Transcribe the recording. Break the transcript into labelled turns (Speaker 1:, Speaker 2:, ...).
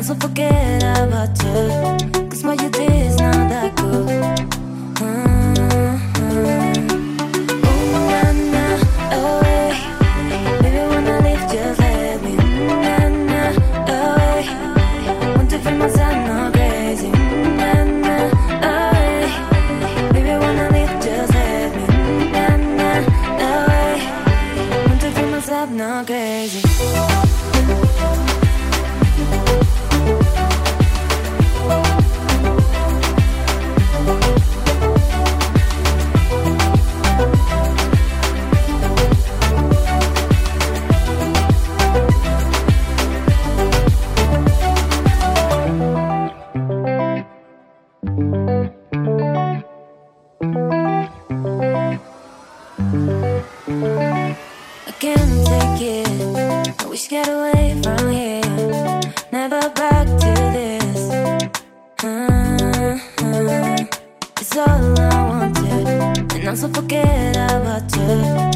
Speaker 1: and so forget about you. Cause what you did is not that good. Not crazy. I can't take it. I wish to get away from here. Never back to this. It's all I wanted, and also forget about you.